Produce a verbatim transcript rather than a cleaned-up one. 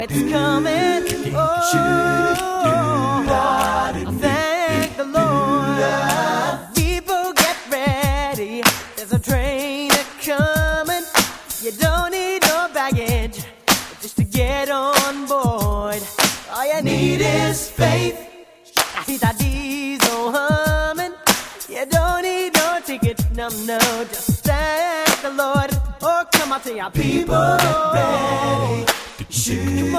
It's coming. Oh, thank the Lord. People get ready. There's a train a-coming. You don't need no baggage just to get on board. All you need is faith. I see that diesel humming. You don't need no ticket, no, no. Just thank the Lord. Oh, come on, to your people. Ready. Come